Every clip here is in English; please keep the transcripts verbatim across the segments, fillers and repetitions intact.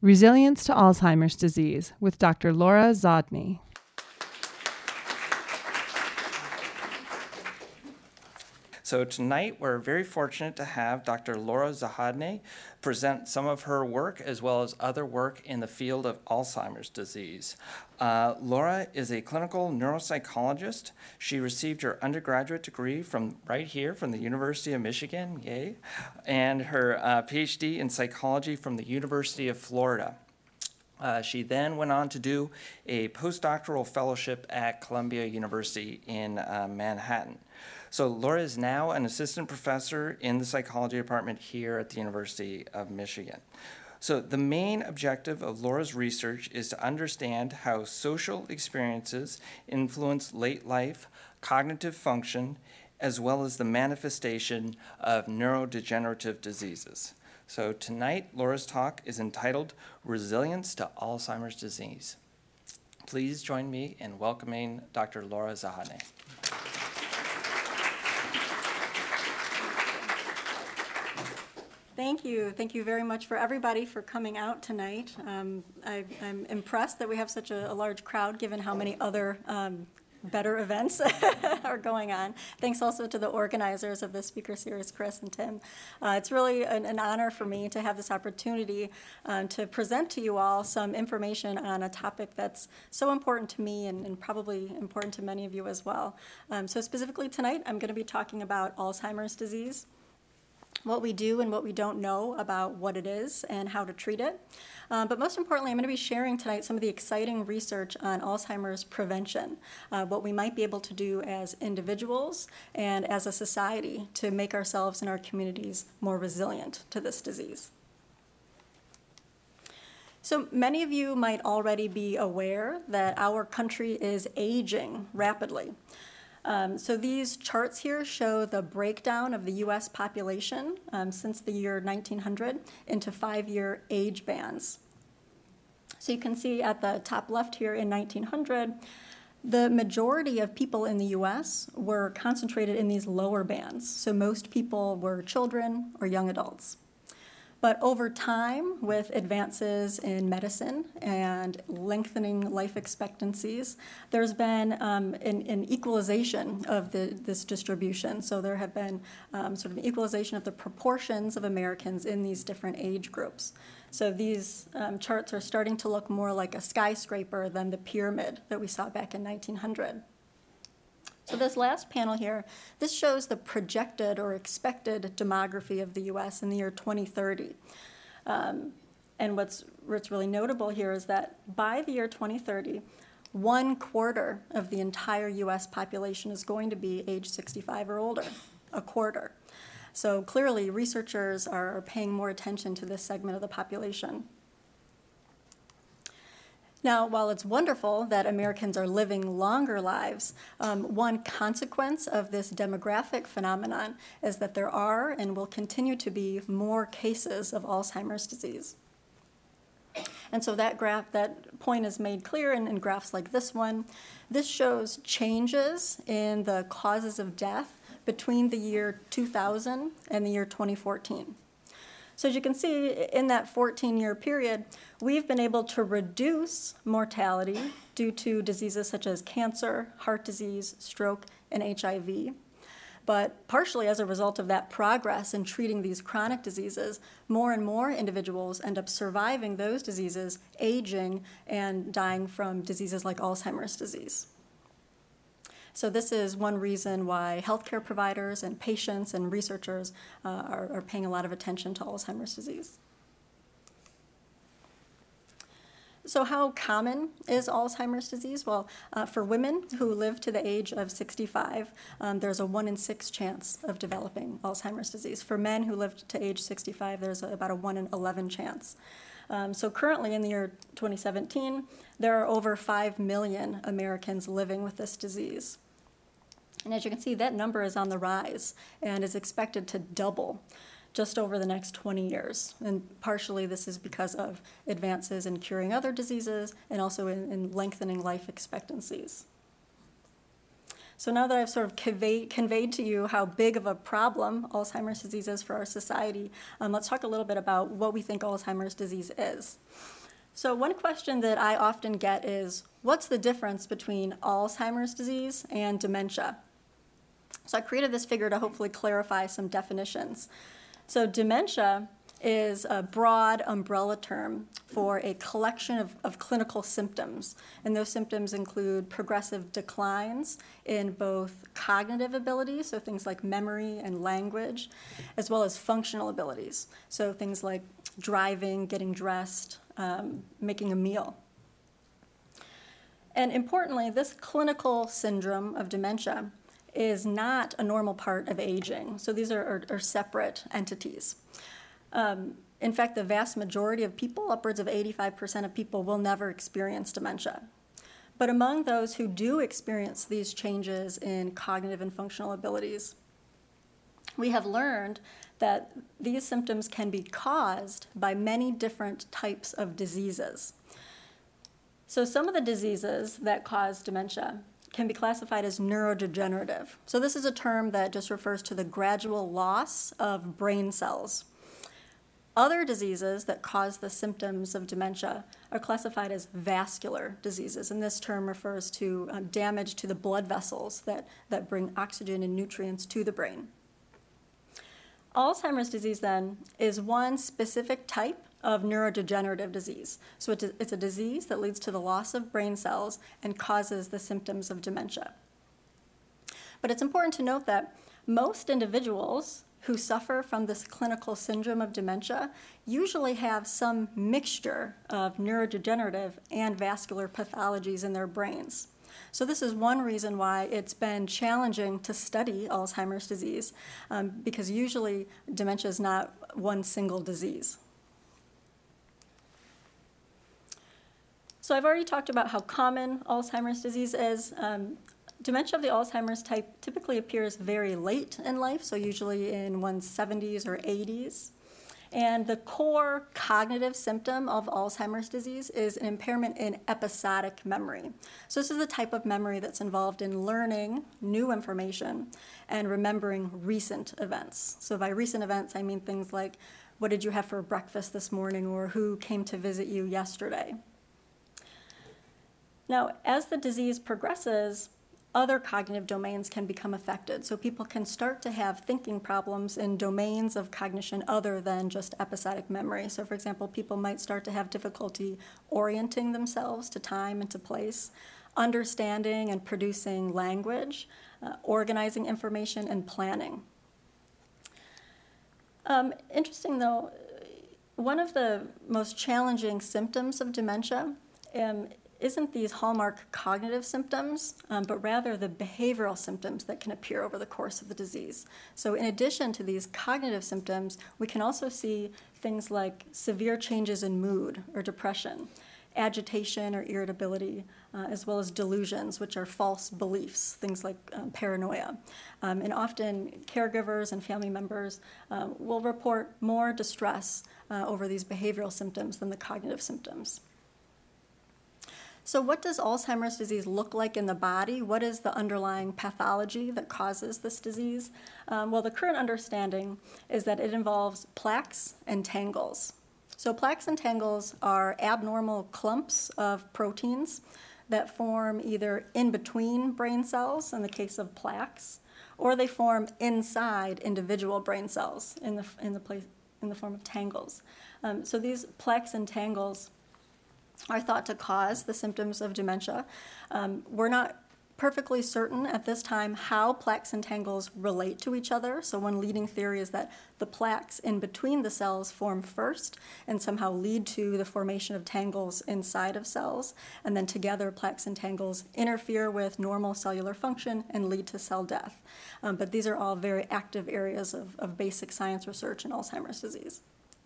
Resilience to Alzheimer's Disease with Doctor Laura Zodny. So tonight we're very fortunate to have Doctor Laura Zodny present some of her work as well as other work in the field of Alzheimer's disease. Uh, Laura is a clinical neuropsychologist. She received her undergraduate degree from right here from the University of Michigan, yay, and her uh, PhD in psychology from the University of Florida. Uh, she then went on to do a postdoctoral fellowship at Columbia University in uh, Manhattan. So Laura is now an assistant professor in the psychology department here at the University of Michigan. So the main objective of Laura's research is to understand how social experiences influence late life cognitive function, as well as the manifestation of neurodegenerative diseases. So tonight, Laura's talk is entitled Resilience to Alzheimer's Disease. Please join me in welcoming Doctor Laura Zodny. Thank you. Thank you very much for everybody for coming out tonight. Um, I, I'm impressed that we have such a, a large crowd given how many other um, better events are going on. Thanks also to the organizers of the speaker series, Chris and Tim. Uh, it's really an, an honor for me to have this opportunity um, to present to you all some information on a topic that's so important to me and, and probably important to many of you as well. Um, so specifically tonight, I'm going to be talking about Alzheimer's disease, what we do and what we don't know about what it is and how to treat it. Uh, but most importantly, I'm going to be sharing tonight some of the exciting research on Alzheimer's prevention, uh, what we might be able to do as individuals and as a society to make ourselves and our communities more resilient to this disease. So many of you might already be aware that our country is aging rapidly. Um, so these charts here show the breakdown of the U S population um, since the year nineteen hundred into five-year age bands. So you can see at the top left here in nineteen hundred, the majority of people in the U S were concentrated in these lower bands. So most people were children or young adults. But over time, with advances in medicine and lengthening life expectancies, there's been um, an, an equalization of the, this distribution. So there have been um, sort of an equalization of the proportions of Americans in these different age groups. So these um, charts are starting to look more like a skyscraper than the pyramid that we saw back in nineteen hundred. So this last panel here, this shows the projected or expected demography of the U S in the year twenty thirty. Um, and what's, what's really notable here is that by the year twenty thirty, one quarter of the entire U S population is going to be age sixty-five or older, a quarter. So clearly researchers are paying more attention to this segment of the population. Now, while it's wonderful that Americans are living longer lives, um, one consequence of this demographic phenomenon is that there are and will continue to be more cases of Alzheimer's disease. And so that graph, that point is made clear in, in graphs like this one. This shows changes in the causes of death between the year two thousand and the year twenty fourteen. So as you can see, in that fourteen-year period, we've been able to reduce mortality due to diseases such as cancer, heart disease, stroke, and H I V. But partially as a result of that progress in treating these chronic diseases, more and more individuals end up surviving those diseases, aging, and dying from diseases like Alzheimer's disease. So this is one reason why healthcare providers and patients and researchers uh, are, are paying a lot of attention to Alzheimer's disease. So how common is Alzheimer's disease? Well, uh, for women who live to the age of sixty-five, um, there's a one in six chance of developing Alzheimer's disease. For men who live to age sixty-five, there's a, about a one in eleven chance. Um, so currently in the year twenty seventeen, there are over five million Americans living with this disease. And as you can see, that number is on the rise and is expected to double just over the next twenty years. And partially this is because of advances in curing other diseases and also in, in lengthening life expectancies. So now that I've sort of conveyed, conveyed to you how big of a problem Alzheimer's disease is for our society, um, let's talk a little bit about what we think Alzheimer's disease is. So one question that I often get is, what's the difference between Alzheimer's disease and dementia? So I created this figure to hopefully clarify some definitions. So dementia is a broad umbrella term for a collection of, of clinical symptoms. And those symptoms include progressive declines in both cognitive abilities, so things like memory and language, as well as functional abilities, so things like driving, getting dressed, um, making a meal. And importantly, this clinical syndrome of dementia is not a normal part of aging. So these are, are, are separate entities. Um, in fact, the vast majority of people, upwards of eighty-five percent of people, will never experience dementia. But among those who do experience these changes in cognitive and functional abilities, we have learned that these symptoms can be caused by many different types of diseases. So some of the diseases that cause dementia can be classified as neurodegenerative. So this is a term that just refers to the gradual loss of brain cells. Other diseases that cause the symptoms of dementia are classified as vascular diseases, and this term refers to uh, damage to the blood vessels that, that bring oxygen and nutrients to the brain. Alzheimer's disease, then, is one specific type of neurodegenerative disease. So it's a disease that leads to the loss of brain cells and causes the symptoms of dementia. But it's important to note that most individuals who suffer from this clinical syndrome of dementia usually have some mixture of neurodegenerative and vascular pathologies in their brains. So this is one reason why it's been challenging to study Alzheimer's disease, um, because usually dementia is not one single disease. So I've already talked about how common Alzheimer's disease is. Um, Dementia of the Alzheimer's type typically appears very late in life, so usually in one's seventies or eighties. And the core cognitive symptom of Alzheimer's disease is an impairment in episodic memory. So this is the type of memory that's involved in learning new information and remembering recent events. So by recent events, I mean things like, what did you have for breakfast this morning, or who came to visit you yesterday? Now, as the disease progresses, other cognitive domains can become affected. So people can start to have thinking problems in domains of cognition other than just episodic memory. So for example, people might start to have difficulty orienting themselves to time and to place, understanding and producing language, uh, organizing information, and planning. Um, interesting though, one of the most challenging symptoms of dementia um, isn't these hallmark cognitive symptoms, um, but rather the behavioral symptoms that can appear over the course of the disease. So in addition to these cognitive symptoms, we can also see things like severe changes in mood or depression, agitation or irritability, uh, as well as delusions, which are false beliefs, things like um, paranoia. Um, and often caregivers and family members uh, will report more distress uh, over these behavioral symptoms than the cognitive symptoms. So what does Alzheimer's disease look like in the body? What is the underlying pathology that causes this disease? Um, well, the current understanding is that it involves plaques and tangles. So plaques and tangles are abnormal clumps of proteins that form either in between brain cells in the case of plaques, or they form inside individual brain cells in the, in the, place, in the form of tangles. Um, so these plaques and tangles are thought to cause the symptoms of dementia. Um, we're not perfectly certain at this time how plaques and tangles relate to each other. So one leading theory is that the plaques in between the cells form first and somehow lead to the formation of tangles inside of cells. And then together, plaques and tangles interfere with normal cellular function and lead to cell death. Um, but these are all very active areas of, of basic science research in Alzheimer's disease.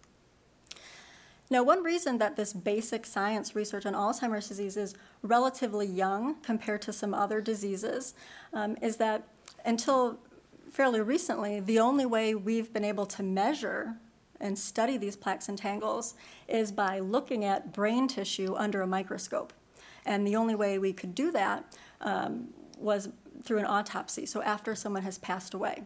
Now, one reason that this basic science research on Alzheimer's disease is relatively young compared to some other diseases um, is that until fairly recently, the only way we've been able to measure and study these plaques and tangles is by looking at brain tissue under a microscope. And the only way we could do that um, was through an autopsy, so after someone has passed away.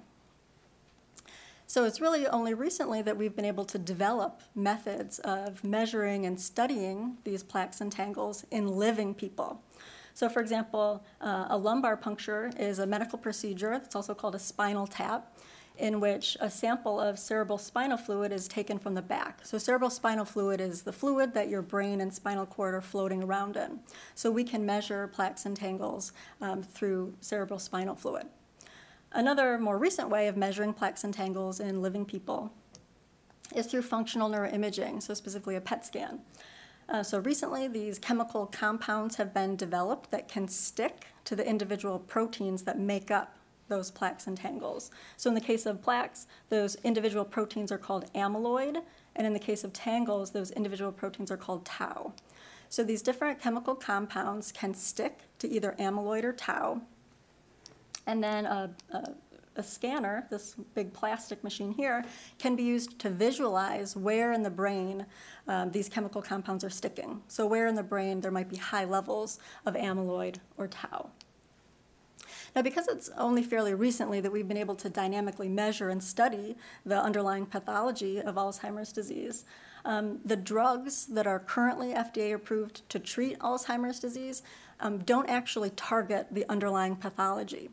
So it's really only recently that we've been able to develop methods of measuring and studying these plaques and tangles in living people. So for example, uh, a lumbar puncture is a medical procedure that's also called a spinal tap, in which a sample of cerebral spinal fluid is taken from the back. So cerebral spinal fluid is the fluid that your brain and spinal cord are floating around in. So we can measure plaques and tangles um, through cerebral spinal fluid. Another more recent way of measuring plaques and tangles in living people is through functional neuroimaging, so specifically a P E T scan. Uh, so recently, these chemical compounds have been developed that can stick to the individual proteins that make up those plaques and tangles. So in the case of plaques, those individual proteins are called amyloid, and in the case of tangles, those individual proteins are called tau. So these different chemical compounds can stick to either amyloid or tau, and then a, a, a scanner, this big plastic machine here, can be used to visualize where in the brain um, these chemical compounds are sticking. So where in the brain there might be high levels of amyloid or tau. Now, because it's only fairly recently that we've been able to dynamically measure and study the underlying pathology of Alzheimer's disease, um, the drugs that are currently F D A approved to treat Alzheimer's disease um, don't actually target the underlying pathology.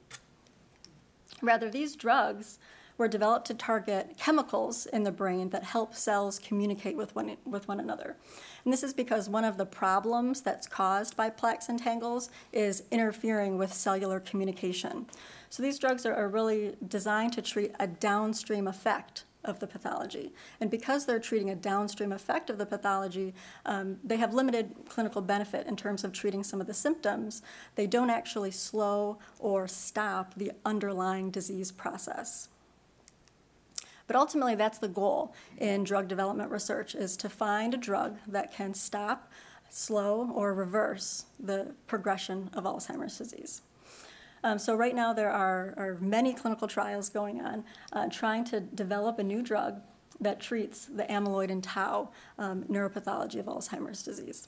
Rather, these drugs were developed to target chemicals in the brain that help cells communicate with one, with one another. And this is because one of the problems that's caused by plaques and tangles is interfering with cellular communication. So these drugs are, are really designed to treat a downstream effect of the pathology. And because they're treating a downstream effect of the pathology, um, they have limited clinical benefit in terms of treating some of the symptoms. They don't actually slow or stop the underlying disease process. But ultimately, that's the goal in drug development research, is to find a drug that can stop, slow, or reverse the progression of Alzheimer's disease. Um, so right now, there are, are many clinical trials going on uh, trying to develop a new drug that treats the amyloid and tau um, neuropathology of Alzheimer's disease.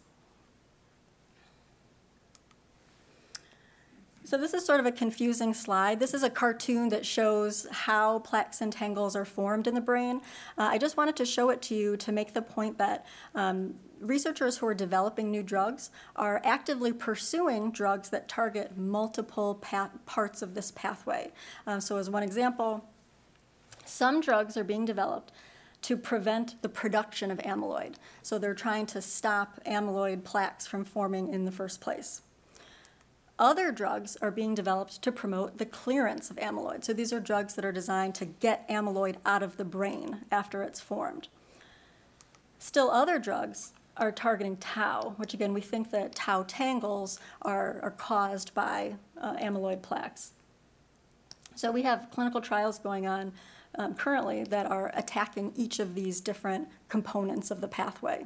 So this is sort of a confusing slide. This is a cartoon that shows how plaques and tangles are formed in the brain. Uh, I just wanted to show it to you to make the point that um, researchers who are developing new drugs are actively pursuing drugs that target multiple pa- parts of this pathway. Uh, so as one example, some drugs are being developed to prevent the production of amyloid. So they're trying to stop amyloid plaques from forming in the first place. Other drugs are being developed to promote the clearance of amyloid. So these are drugs that are designed to get amyloid out of the brain after it's formed. Still other drugs are targeting tau, which again, we think that tau tangles are, are caused by uh, amyloid plaques. So we have clinical trials going on um, currently that are attacking each of these different components of the pathway.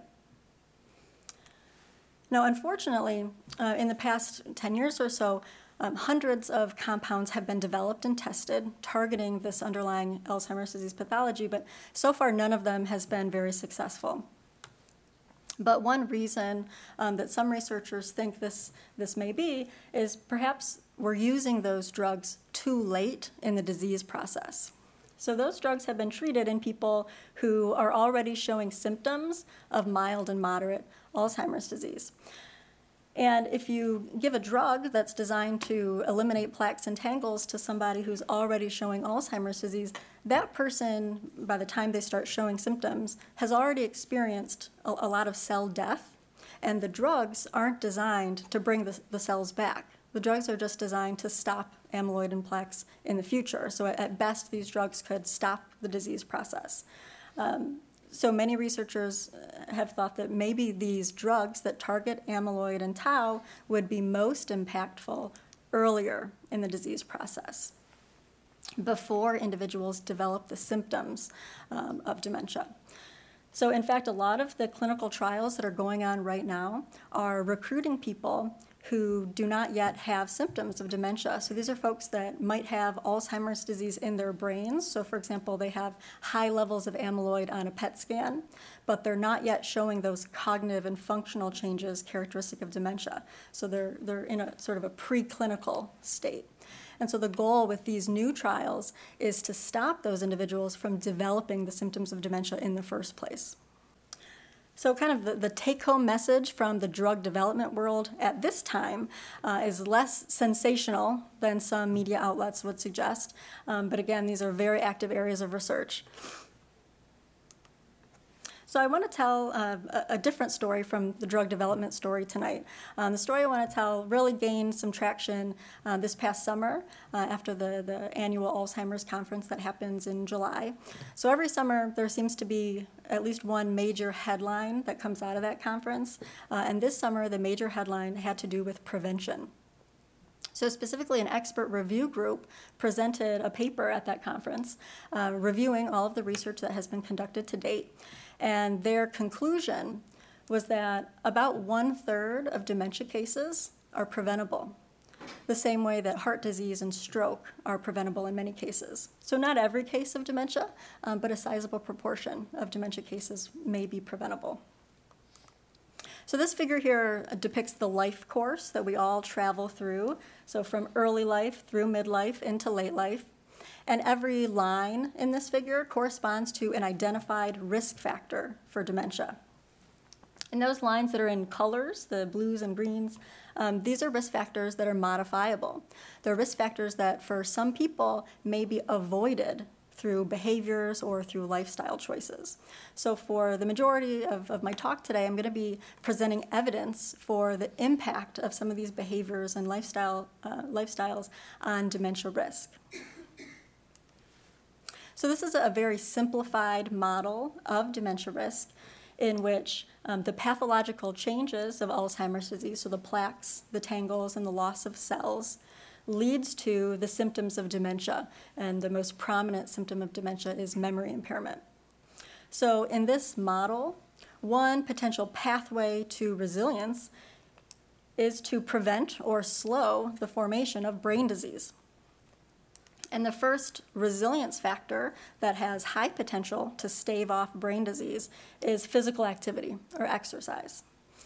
Now, unfortunately, uh, in the past ten years or so, um, hundreds of compounds have been developed and tested targeting this underlying Alzheimer's disease pathology, but so far none of them has been very successful. But one reason um, that some researchers think this, this may be is perhaps we're using those drugs too late in the disease process. So those drugs have been treated in people who are already showing symptoms of mild and moderate Alzheimer's disease. And if you give a drug that's designed to eliminate plaques and tangles to somebody who's already showing Alzheimer's disease, that person, by the time they start showing symptoms, has already experienced a, a lot of cell death, and the drugs aren't designed to bring the, the cells back. The drugs are just designed to stop amyloid and plaques in the future. So at, at best, these drugs could stop the disease process. Um, So many researchers have thought that maybe these drugs that target amyloid and tau would be most impactful earlier in the disease process, before individuals develop the symptoms um, of dementia. So in fact, a lot of the clinical trials that are going on right now are recruiting people who do not yet have symptoms of dementia. So these are folks that might have Alzheimer's disease in their brains. So for example, they have high levels of amyloid on a P E T scan, but they're not yet showing those cognitive and functional changes characteristic of dementia. So they're, they're in a sort of a preclinical state. And so the goal with these new trials is to stop those individuals from developing the symptoms of dementia in the first place. So kind of the, the take-home message from the drug development world at this time uh, is less sensational than some media outlets would suggest. Um, but again, these are very active areas of research. So I want to tell uh, a, a different story from the drug development story tonight. Um, the story I want to tell really gained some traction uh, this past summer uh, after the, the annual Alzheimer's conference that happens in July. So every summer there seems to be at least one major headline that comes out of that conference. Uh, and this summer the major headline had to do with prevention. So specifically, an expert review group presented a paper at that conference uh, reviewing all of the research that has been conducted to date. And their conclusion was that about one-third of dementia cases are preventable, the same way that heart disease and stroke are preventable in many cases. So not every case of dementia, um, but a sizable proportion of dementia cases may be preventable. So this figure here depicts the life course that we all travel through, so from early life through midlife into late life. And every line in this figure corresponds to an identified risk factor for dementia. And those lines that are in colors, the blues and greens, um, these are risk factors that are modifiable. They're risk factors that for some people may be avoided through behaviors or through lifestyle choices. So for the majority of, of my talk today, I'm going to be presenting evidence for the impact of some of these behaviors and lifestyle uh, lifestyles on dementia risk. So this is a very simplified model of dementia risk in which um, the pathological changes of Alzheimer's disease, so the plaques, the tangles, and the loss of cells, leads to the symptoms of dementia. And the most prominent symptom of dementia is memory impairment. So in this model, one potential pathway to resilience is to prevent or slow the formation of brain disease. And the first resilience factor that has high potential to stave off brain disease is physical activity or exercise.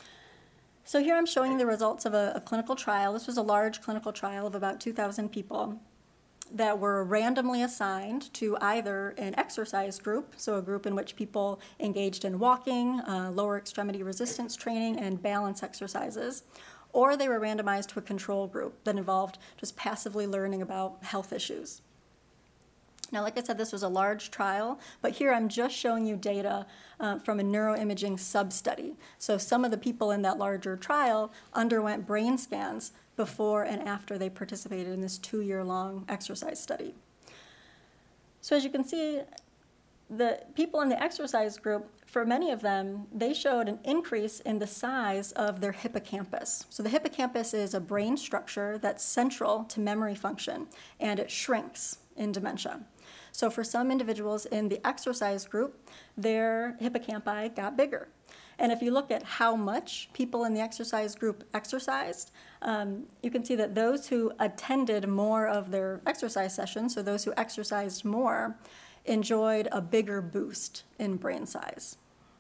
So here I'm showing the results of a, a clinical trial. This was a large clinical trial of about two thousand people that were randomly assigned to either an exercise group, so a group in which people engaged in walking, uh, lower extremity resistance training, and balance exercises, or they were randomized to a control group that involved just passively learning about health issues. Now, like I said, this was a large trial, but here I'm just showing you data uh, from a neuroimaging sub-study. So some of the people in that larger trial underwent brain scans before and after they participated in this two-year-long exercise study. So as you can see, the people in the exercise group, for many of them, they showed an increase in the size of their hippocampus. So the hippocampus is a brain structure that's central to memory function, and it shrinks in dementia. So for some individuals in the exercise group, their hippocampi got bigger. And if you look at how much people in the exercise group exercised, um, you can see that those who attended more of their exercise sessions, so those who exercised more, enjoyed a bigger boost in brain size.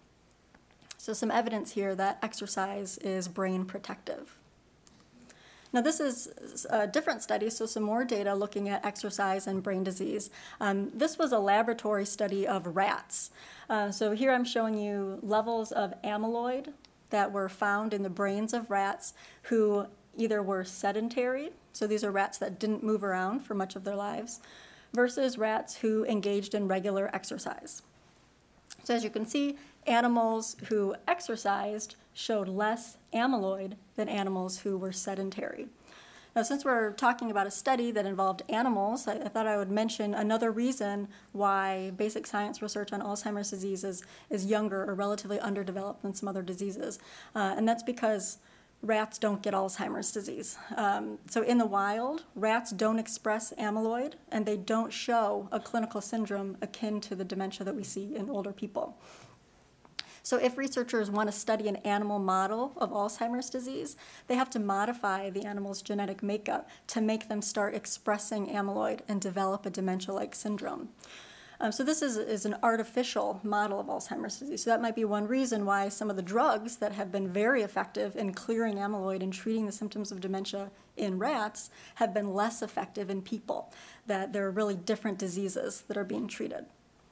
So some evidence here that exercise is brain protective. Now this is a different study, so some more data looking at exercise and brain disease. Um, this was a laboratory study of rats. Uh, so here I'm showing you levels of amyloid that were found in the brains of rats who either were sedentary, so these are rats that didn't move around for much of their lives, versus rats who engaged in regular exercise. So as you can see, animals who exercised showed less amyloid than animals who were sedentary. Now, since we're talking about a study that involved animals, I, I thought I would mention another reason why basic science research on Alzheimer's disease is, is younger or relatively underdeveloped than some other diseases. Uh, and that's because rats don't get Alzheimer's disease. Um, so in the wild, rats don't express amyloid, and they don't show a clinical syndrome akin to the dementia that we see in older people. So if researchers want to study an animal model of Alzheimer's disease, they have to modify the animal's genetic makeup to make them start expressing amyloid and develop a dementia-like syndrome. Um, so this is, is an artificial model of Alzheimer's disease. So that might be one reason why some of the drugs that have been very effective in clearing amyloid and treating the symptoms of dementia in rats have been less effective in people, that there are really different diseases that are being treated.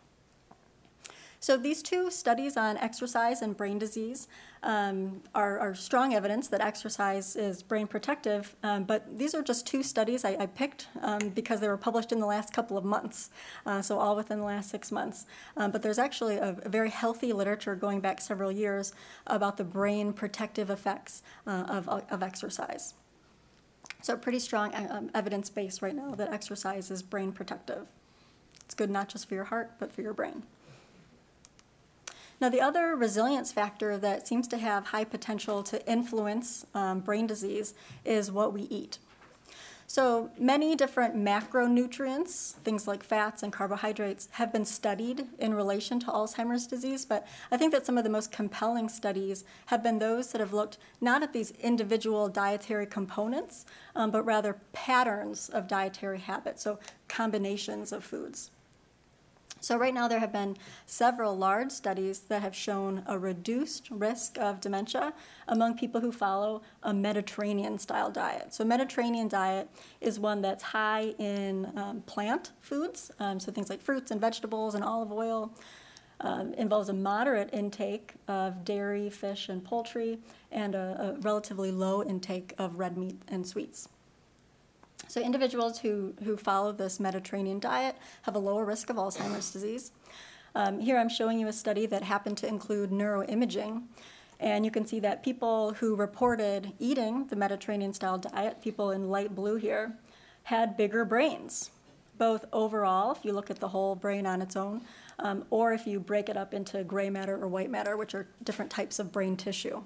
So these two studies on exercise and brain disease um, are, are strong evidence that exercise is brain protective, um, but these are just two studies I, I picked um, because they were published in the last couple of months, uh, so all within the last six months. Um, but there's actually a, a very healthy literature going back several years about the brain protective effects uh, of, of exercise. So pretty strong um, evidence base right now that exercise is brain protective. It's good not just for your heart, but for your brain. Now, the other resilience factor that seems to have high potential to influence um, brain disease is what we eat. So many different macronutrients, things like fats and carbohydrates, have been studied in relation to Alzheimer's disease, but I think that some of the most compelling studies have been those that have looked not at these individual dietary components, um, but rather patterns of dietary habits, so combinations of foods. So right now there have been several large studies that have shown a reduced risk of dementia among people who follow a Mediterranean-style diet. So Mediterranean diet is one that's high in um, plant foods, um, so things like fruits and vegetables and olive oil. Um, involves a moderate intake of dairy, fish, and poultry, and a, a relatively low intake of red meat and sweets. So individuals who, who follow this Mediterranean diet have a lower risk of Alzheimer's disease. Um, here I'm showing you a study that happened to include neuroimaging. And you can see that people who reported eating the Mediterranean-style diet, people in light blue here, had bigger brains, both overall, if you look at the whole brain on its own, um, or if you break it up into gray matter or white matter, which are different types of brain tissue.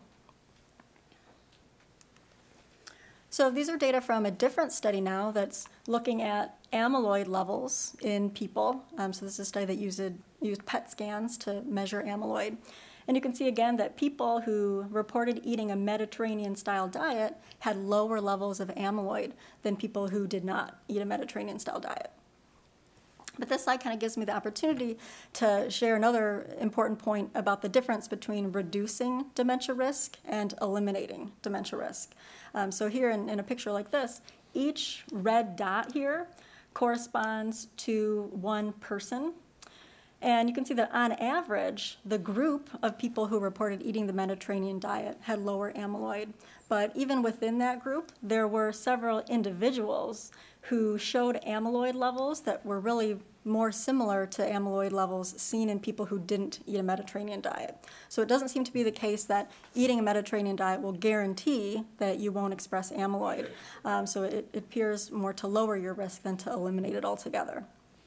So these are data from a different study now that's looking at amyloid levels in people. Um, so this is a study that used, used P E T scans to measure amyloid. And you can see again that people who reported eating a Mediterranean-style diet had lower levels of amyloid than people who did not eat a Mediterranean-style diet. But this slide kind of gives me the opportunity to share another important point about the difference between reducing dementia risk and eliminating dementia risk. Um, so here in, in a picture like this, each red dot here corresponds to one person. And you can see that on average, the group of people who reported eating the Mediterranean diet had lower amyloid. But even within that group, there were several individuals who showed amyloid levels that were really more similar to amyloid levels seen in people who didn't eat a Mediterranean diet. So it doesn't seem to be the case that eating a Mediterranean diet will guarantee that you won't express amyloid. Um, so it, it appears more to lower your risk than to eliminate it altogether.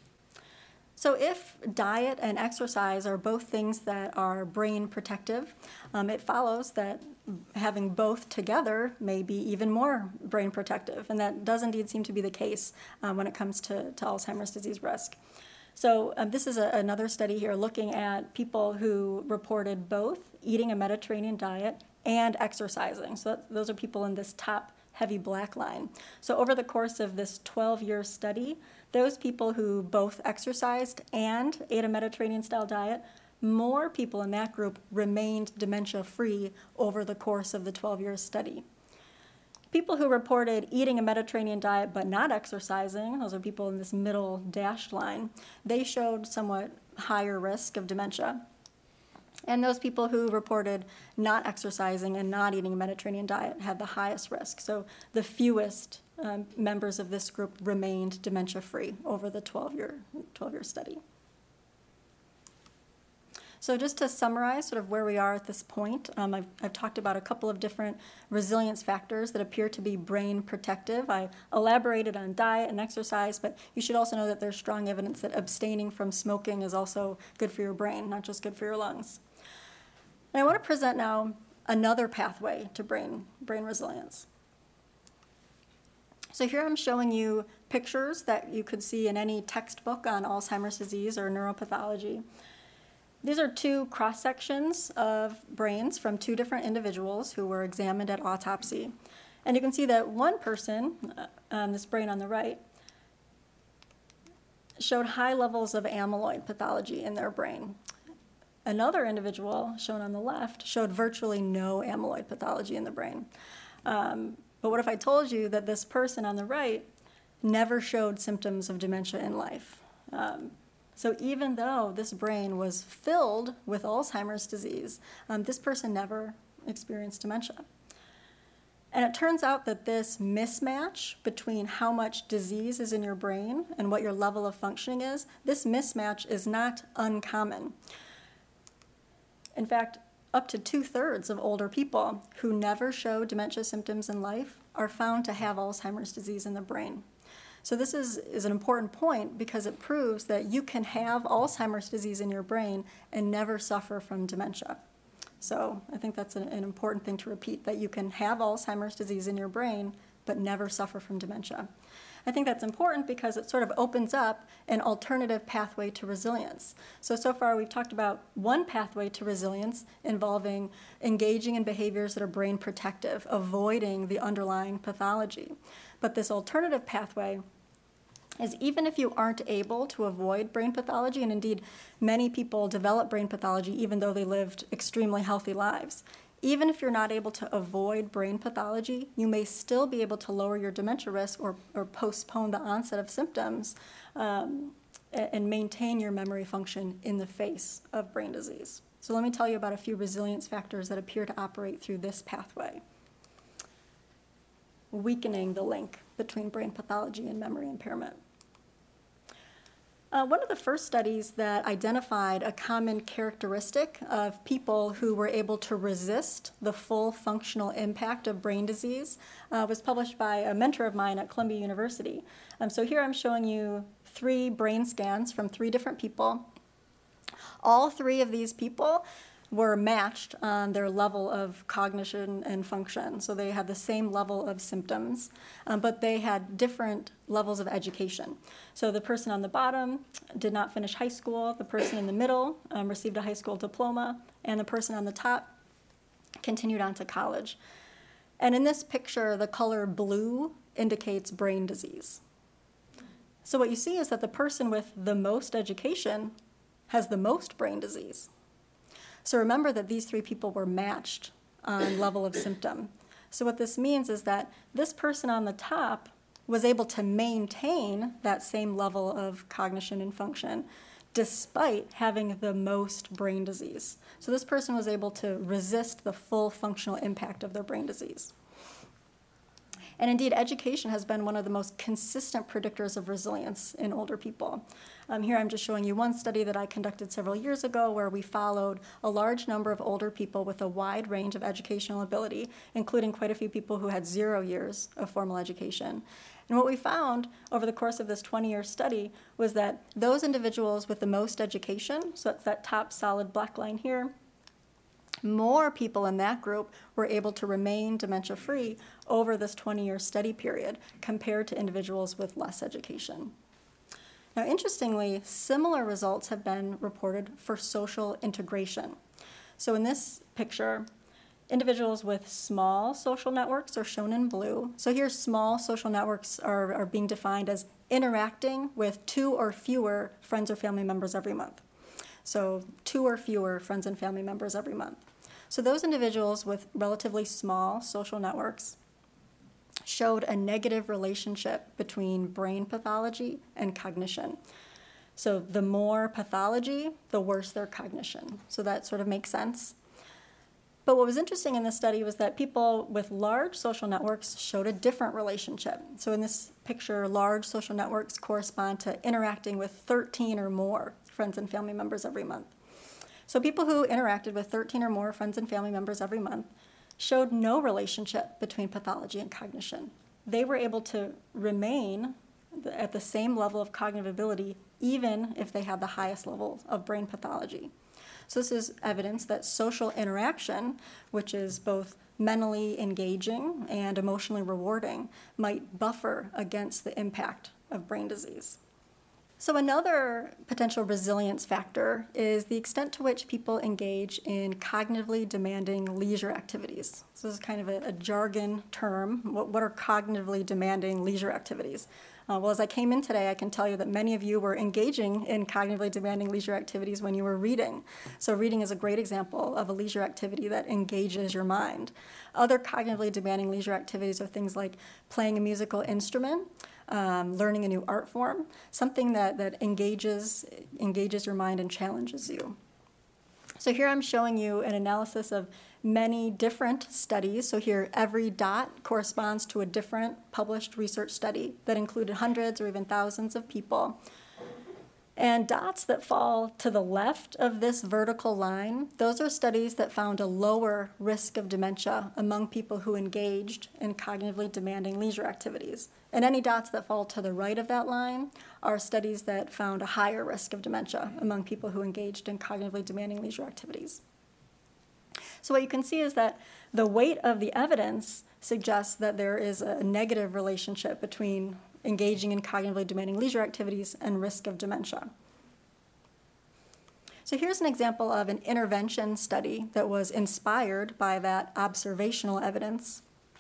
So if diet and exercise are both things that are brain protective, um, it follows that having both together may be even more brain protective, and that does indeed seem to be the case um, when it comes to, to Alzheimer's disease risk. So um, this is a, another study here looking at people who reported both eating a Mediterranean diet and exercising. So that, those are people in this top heavy black line. So over the course of this twelve-year study, those people who both exercised and ate a Mediterranean-style diet, more people in that group remained dementia-free over the course of the twelve-year study. People who reported eating a Mediterranean diet but not exercising, those are people in this middle dashed line, they showed somewhat higher risk of dementia. And those people who reported not exercising and not eating a Mediterranean diet had the highest risk. So the fewest um, members of this group remained dementia-free over the twelve-year study. So just to summarize sort of where we are at this point, um, I've, I've talked about a couple of different resilience factors that appear to be brain protective. I elaborated on diet and exercise, but you should also know that there's strong evidence that abstaining from smoking is also good for your brain, not just good for your lungs. And I want to present now another pathway to brain, brain resilience. So here I'm showing you pictures that you could see in any textbook on Alzheimer's disease or neuropathology. these are two cross-sections of brains from two different individuals who were examined at autopsy. And you can see that one person, uh, um, this brain on the right, showed high levels of amyloid pathology in their brain. Another individual, shown on the left, showed virtually no amyloid pathology in the brain. Um, but what if I told you that this person on the right never showed symptoms of dementia in life? Um, so even though this brain was filled with Alzheimer's disease, um, this person never experienced dementia. And it turns out that this mismatch between how much disease is in your brain and what your level of functioning is, this mismatch is not uncommon. In fact, up to two-thirds of older people who never show dementia symptoms in life are found to have Alzheimer's disease in the brain. So this is, is an important point because it proves that you can have Alzheimer's disease in your brain and never suffer from dementia. So I think that's an, an important thing to repeat, that you can have Alzheimer's disease in your brain but never suffer from dementia. I think that's important because it sort of opens up an alternative pathway to resilience. So, so far we've talked about one pathway to resilience involving engaging in behaviors that are brain protective, avoiding the underlying pathology. But this alternative pathway is even if you aren't able to avoid brain pathology, and indeed many people develop brain pathology even though they lived extremely healthy lives, even if you're not able to avoid brain pathology, you may still be able to lower your dementia risk or, or postpone the onset of symptoms um, and maintain your memory function in the face of brain disease. So let me tell you about a few resilience factors that appear to operate through this pathway, weakening the link between brain pathology and memory impairment. Uh, one of the first studies that identified a common characteristic of people who were able to resist the full functional impact of brain disease uh, was published by a mentor of mine at Columbia University. Um, so here I'm showing you three brain scans from three different people. All three of these people were matched on their level of cognition and function. So they had the same level of symptoms, um, but they had different levels of education. So the person on the bottom did not finish high school, the person in the middle um, received a high school diploma, and the person on the top continued on to college. And in this picture, the color blue indicates brain disease. So what you see is that the person with the most education has the most brain disease. So remember that these three people were matched on level of symptom. So what this means is that this person on the top was able to maintain that same level of cognition and function despite having the most brain disease. So this person was able to resist the full functional impact of their brain disease. And indeed, education has been one of the most consistent predictors of resilience in older people. Um, here I'm just showing you one study that I conducted several years ago where we followed a large number of older people with a wide range of educational ability, including quite a few people who had zero years of formal education. And what we found over the course of this twenty-year study was that those individuals with the most education, so that's that top solid black line here, more people in that group were able to remain dementia-free over this twenty-year study period compared to individuals with less education. Now, interestingly, similar results have been reported for social integration. So in this picture, individuals with small social networks are shown in blue. So here, small social networks are, are being defined as interacting with two or fewer friends or family members every month. So two or fewer friends and family members every month. So those individuals with relatively small social networks showed a negative relationship between brain pathology and cognition. So the more pathology, the worse their cognition. So that sort of makes sense. But what was interesting in this study was that people with large social networks showed a different relationship. So in this picture, large social networks correspond to interacting with thirteen or more friends and family members every month. So people who interacted with thirteen or more friends and family members every month showed no relationship between pathology and cognition. They were able to remain at the same level of cognitive ability even if they had the highest level of brain pathology. So this is evidence that social interaction, which is both mentally engaging and emotionally rewarding, might buffer against the impact of brain disease. So another potential resilience factor is the extent to which people engage in cognitively demanding leisure activities. So this is kind of a, a jargon term. What, what are cognitively demanding leisure activities? Uh, well, as I came in today, I can tell you that many of you were engaging in cognitively demanding leisure activities when you were reading. So reading is a great example of a leisure activity that engages your mind. Other cognitively demanding leisure activities are things like playing a musical instrument, um, learning a new art form, something that, that engages, engages your mind and challenges you. So here I'm showing you an analysis of many different studies. So here every dot corresponds to a different published research study that included hundreds or even thousands of people. And dots that fall to the left of this vertical line, those are studies that found a lower risk of dementia among people who engaged in cognitively demanding leisure activities. And any dots that fall to the right of that line are studies that found a higher risk of dementia among people who engaged in cognitively demanding leisure activities. So what you can see is that the weight of the evidence suggests that there is a negative relationship between engaging in cognitively demanding leisure activities and risk of dementia. So here's an example of an intervention study that was inspired by that observational evidence.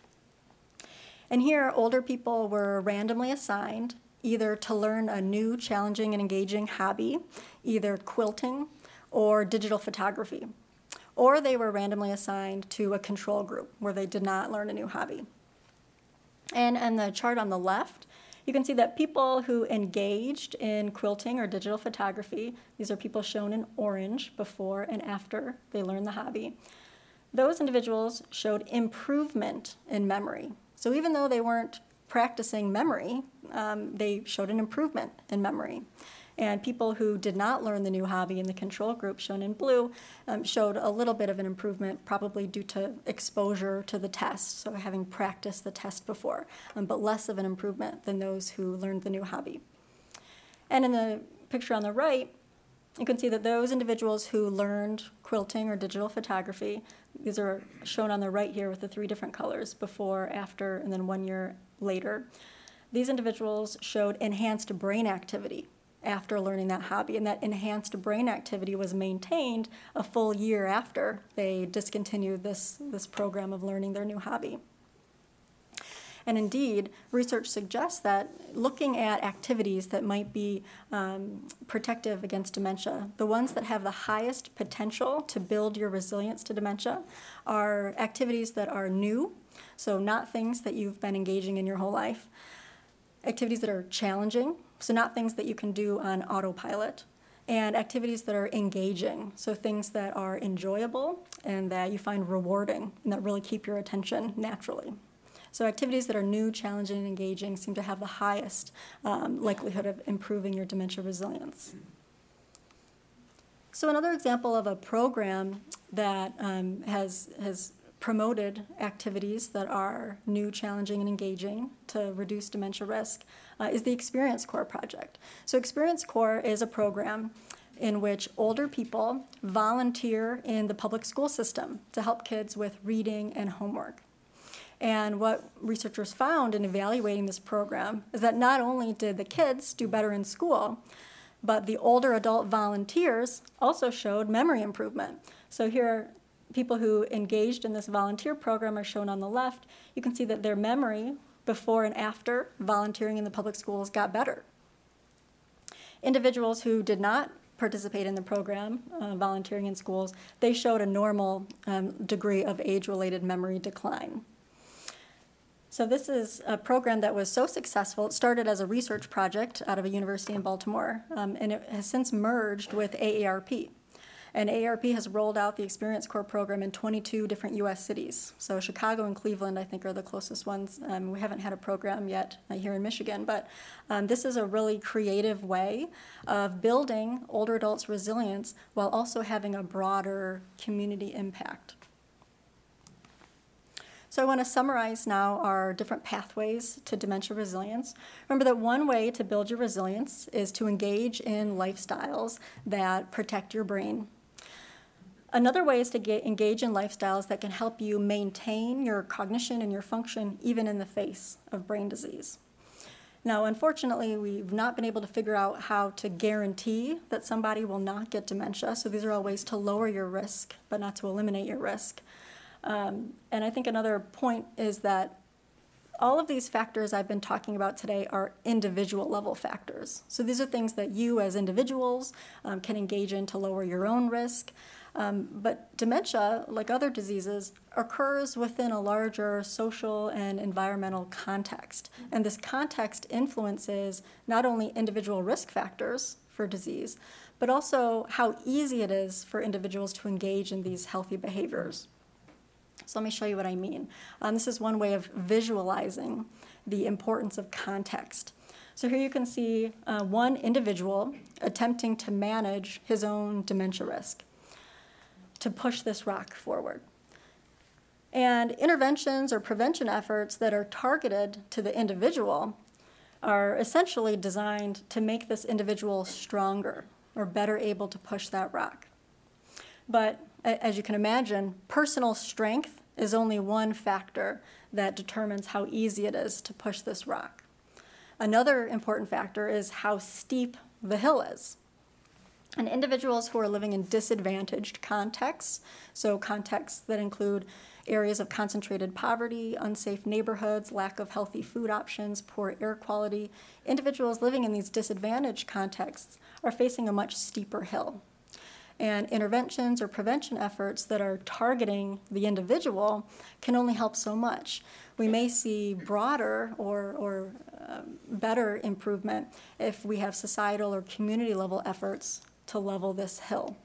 And here, older people were randomly assigned either to learn a new challenging and engaging hobby, either quilting or digital photography, or they were randomly assigned to a control group where they did not learn a new hobby. And in the chart on the left, you can see that people who engaged in quilting or digital photography, these are people shown in orange before and after they learned the hobby, those individuals showed improvement in memory. So even though they weren't practicing memory, um, they showed an improvement in memory. And people who did not learn the new hobby in the control group, shown in blue, um, showed a little bit of an improvement, probably due to exposure to the test, so having practiced the test before, um, but less of an improvement than those who learned the new hobby. And in the picture on the right, you can see that those individuals who learned quilting or digital photography, these are shown on the right here with the three different colors, before, after, and then one year later. These individuals showed enhanced brain activity after learning that hobby, and that enhanced brain activity was maintained a full year after they discontinued this, this program of learning their new hobby. And indeed, research suggests that looking at activities that might be um, protective against dementia, the ones that have the highest potential to build your resilience to dementia are activities that are new, so not things that you've been engaging in your whole life, activities that are challenging, so not things that you can do on autopilot, and activities that are engaging, so things that are enjoyable and that you find rewarding and that really keep your attention naturally. So activities that are new, challenging, and engaging seem to have the highest um, likelihood of improving your dementia resilience. So another example of a program that um, has, has promoted activities that are new, challenging, and engaging to reduce dementia risk uh, is the Experience Corps project. So Experience Corps is a program in which older people volunteer in the public school system to help kids with reading and homework. And what researchers found in evaluating this program is that not only did the kids do better in school, but the older adult volunteers also showed memory improvement. So here, people who engaged in this volunteer program are shown on the left. You can see that their memory before and after volunteering in the public schools got better. Individuals who did not participate in the program, uh, volunteering in schools, they showed a normal um, degree of age-related memory decline. So this is a program that was so successful. It started as a research project out of a university in Baltimore, um, and it has since merged with A A R P. And A A R P has rolled out the Experience Corps program in twenty-two different U S cities. So Chicago and Cleveland, I think, are the closest ones. Um, we haven't had a program yet uh, here in Michigan, but um, this is a really creative way of building older adults' resilience while also having a broader community impact. So I want to summarize now our different pathways to dementia resilience. Remember that one way to build your resilience is to engage in lifestyles that protect your brain. Another way is to get, engage in lifestyles that can help you maintain your cognition and your function even in the face of brain disease. Now, unfortunately, we've not been able to figure out how to guarantee that somebody will not get dementia. So these are all ways to lower your risk, but not to eliminate your risk. Um, and I think another point is that all of these factors I've been talking about today are individual level factors. So these are things that you as individuals um, can engage in to lower your own risk. Um, but dementia, like other diseases, occurs within a larger social and environmental context. And this context influences not only individual risk factors for disease, but also how easy it is for individuals to engage in these healthy behaviors. So let me show you what I mean. Um, this is one way of visualizing the importance of context. So here you can see uh, one individual attempting to manage his own dementia risk, to push this rock forward. And interventions or prevention efforts that are targeted to the individual are essentially designed to make this individual stronger or better able to push that rock. But as you can imagine, personal strength is only one factor that determines how easy it is to push this rock. Another important factor is how steep the hill is. And individuals who are living in disadvantaged contexts, so contexts that include areas of concentrated poverty, unsafe neighborhoods, lack of healthy food options, poor air quality, individuals living in these disadvantaged contexts are facing a much steeper hill. And interventions or prevention efforts that are targeting the individual can only help so much. We may see broader or, or uh, better improvement if we have societal or community level efforts to level this hill.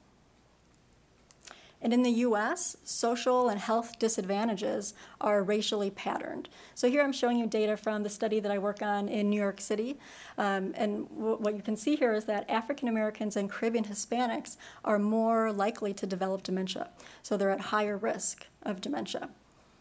And in the U S, social and health disadvantages are racially patterned. So here I'm showing you data from the study that I work on in New York City. Um, and w- what you can see here is that African Americans and Caribbean Hispanics are more likely to develop dementia. So they're at higher risk of dementia.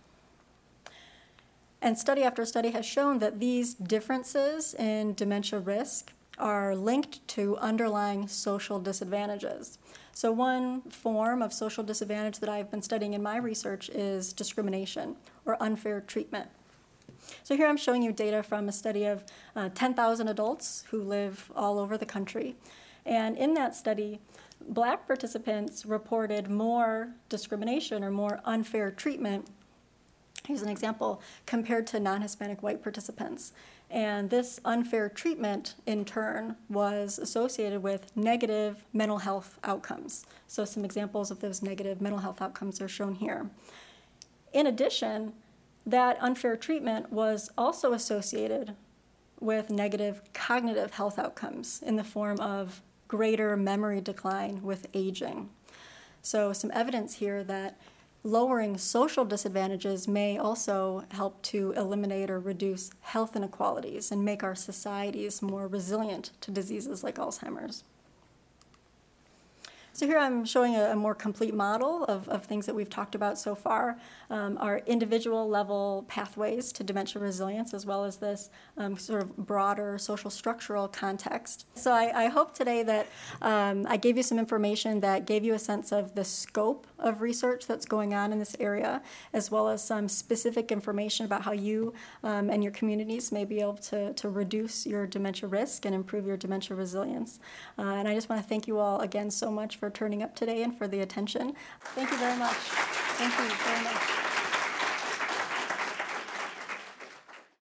And study after study has shown that these differences in dementia risk are linked to underlying social disadvantages. So one form of social disadvantage that I've been studying in my research is discrimination or unfair treatment. So here I'm showing you data from a study of uh, ten thousand adults who live all over the country. And in that study, Black participants reported more discrimination or more unfair treatment. Here's an example, compared to non-Hispanic white participants. And this unfair treatment, in turn, was associated with negative mental health outcomes. So some examples of those negative mental health outcomes are shown here. In addition, that unfair treatment was also associated with negative cognitive health outcomes in the form of greater memory decline with aging. So some evidence here that lowering social disadvantages may also help to eliminate or reduce health inequalities and make our societies more resilient to diseases like Alzheimer's. So here I'm showing a, a more complete model of, of things that we've talked about so far, um, our individual level pathways to dementia resilience, as well as this um, sort of broader social structural context. So I, I hope today that um, I gave you some information that gave you a sense of the scope of research that's going on in this area, as well as some specific information about how you um, and your communities may be able to, to reduce your dementia risk and improve your dementia resilience. Uh, and I just want to thank you all again so much for turning up today and for the attention. Thank you very much. Thank you very much.